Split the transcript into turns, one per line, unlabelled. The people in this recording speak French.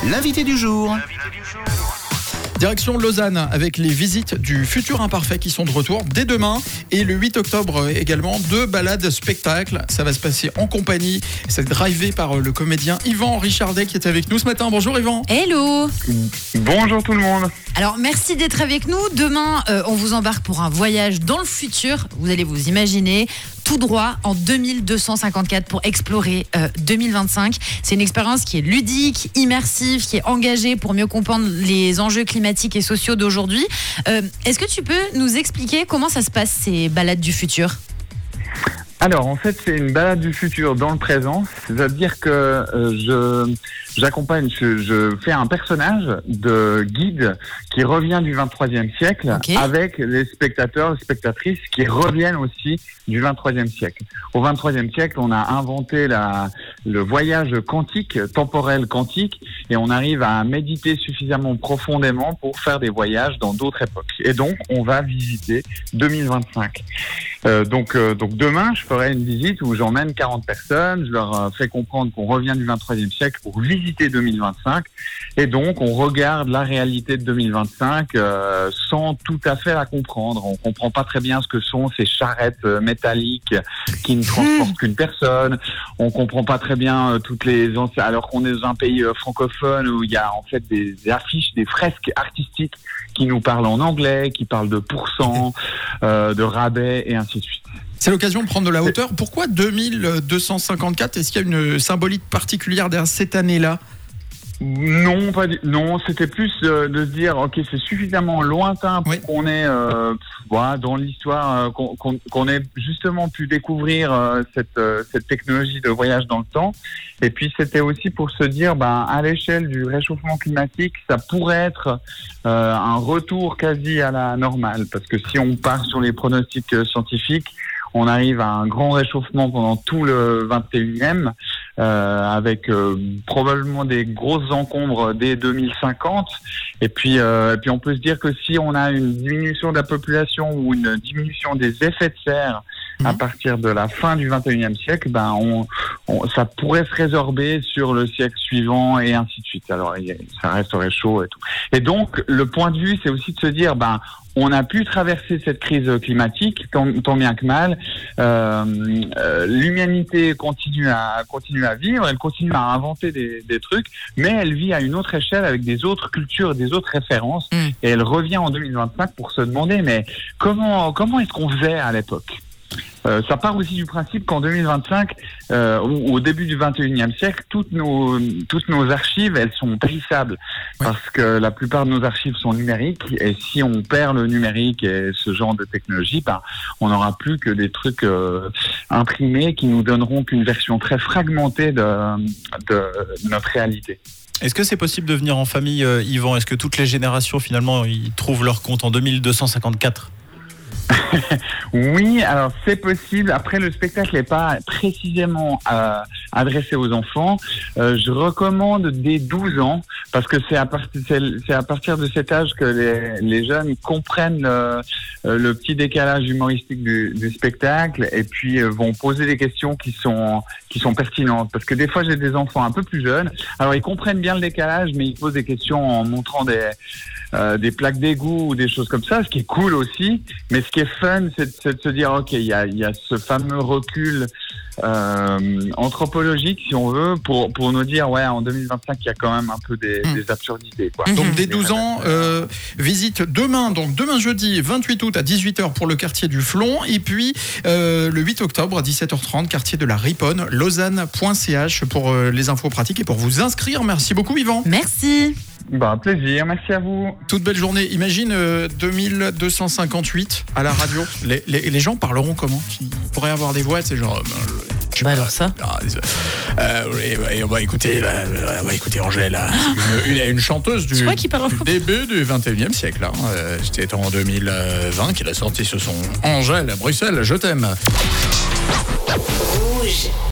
L'invité du jour.
Direction Lausanne avec les visites du futur imparfait qui sont de retour dès demain et le 8 octobre également 2 balades spectacles. Ça va se passer en compagnie. C'est drivé par le comédien Yvan Richardet qui est avec nous ce matin. Bonjour Yvan.
Hello.
Bonjour tout le monde.
Alors merci d'être avec nous. Demain, on vous embarque pour un voyage dans le futur. Vous allez vous imaginer tout droit en 2254 pour explorer 2025. C'est une expérience qui est ludique, immersive, qui est engagée pour mieux comprendre les enjeux climatiques et sociaux d'aujourd'hui. Est-ce que tu peux nous expliquer comment ça se passe ces balades du futur ?
Alors en fait c'est une balade du futur dans le présent, c'est-à-dire que j'accompagne, je fais un personnage de guide qui revient du 23e siècle,
Okay.
avec les spectateurs, les spectatrices qui reviennent aussi du 23e siècle. Au 23e siècle, on a inventé le voyage quantique, temporel quantique, et on arrive à méditer suffisamment profondément pour faire des voyages dans d'autres époques. Et donc, on va visiter 2025. Donc demain, je ferai une visite où j'emmène 40 personnes, je leur fais comprendre qu'on revient du 23e siècle pour visiter 2025, et donc on regarde la réalité de 2025 sans tout à fait la comprendre. On comprend pas très bien ce que sont ces charrettes métalliques qui ne transportent qu'une personne. On comprend pas très bien toutes les alors qu'on est dans un pays francophone où il y a en fait des affiches, des fresques artistiques qui nous parlent en anglais, qui parlent de pourcents, de rabais et ainsi de suite.
C'est l'occasion de prendre de la hauteur. Pourquoi 2254 ? Est-ce qu'il y a une symbolique particulière derrière cette année-là ?
Non, non, c'était plus de se dire, ok, c'est suffisamment lointain pour qu'on ait, dans l'histoire, qu'on ait justement pu découvrir cette technologie de voyage dans le temps. Et puis c'était aussi pour se dire, à l'échelle du réchauffement climatique, ça pourrait être un retour quasi à la normale, parce que si on part sur les pronostics scientifiques, on arrive à un grand réchauffement pendant tout le 21e, avec probablement des grosses encombres dès 2050. Et puis on peut se dire que si on a une diminution de la population ou une diminution des effets de serre à partir de la fin du 21e siècle, ça pourrait se résorber sur le siècle suivant et ainsi de suite. Alors ça resterait chaud et tout. Et donc le point de vue, c'est aussi de se dire, on a pu traverser cette crise climatique, tant bien que mal. L'humanité continue à vivre, elle continue à inventer des trucs, mais elle vit à une autre échelle avec des autres cultures, des autres références. Et elle revient en 2025 pour se demander, mais comment est-ce qu'on faisait à l'époque ? Ça part aussi du principe qu'en 2025, au début du 21e siècle, toutes nos archives, elles sont périssables. Ouais. Parce que la plupart de nos archives sont numériques. Et si on perd le numérique et ce genre de technologie, on n'aura plus que des trucs imprimés qui nous donneront qu'une version très fragmentée de notre réalité.
Est-ce que c'est possible de venir en famille, Yvan ? Est-ce que toutes les générations, finalement, ils trouvent leur compte en 2254 ?
Oui, alors c'est possible. Après, le spectacle n'est pas précisément adressé aux enfants. Je recommande dès 12 ans, parce que c'est à partir de cet âge que les jeunes comprennent le petit décalage humoristique du spectacle, et puis vont poser des questions qui sont pertinentes. Parce que des fois, j'ai des enfants un peu plus jeunes. Alors, ils comprennent bien le décalage, mais ils posent des questions en montrant des plaques d'égout ou des choses comme ça, ce qui est cool aussi. Mais ce qui est fun, c'est de se dire, ok, il y a ce fameux recul anthropologique, si on veut, pour nous dire, en 2025, il y a quand même un peu des absurdités, quoi.
Donc dès 12 ans, visite demain jeudi 28 août à 18h pour le quartier du Flon, et puis le 8 octobre à 17h30, quartier de la Riponne, lausanne.ch pour les infos pratiques et pour vous inscrire. Merci beaucoup Yvan.
Merci.
Plaisir, merci à vous.
Toute belle journée. Imagine 2258 à la radio. Les gens parleront comment ? Ils pourraient avoir des voix, c'est genre...
alors ça.
On va écouter Angèle, une chanteuse du début du 21e siècle. C'était en 2020 qu'elle a sorti ce son. Angèle à Bruxelles, je t'aime.
Rouge.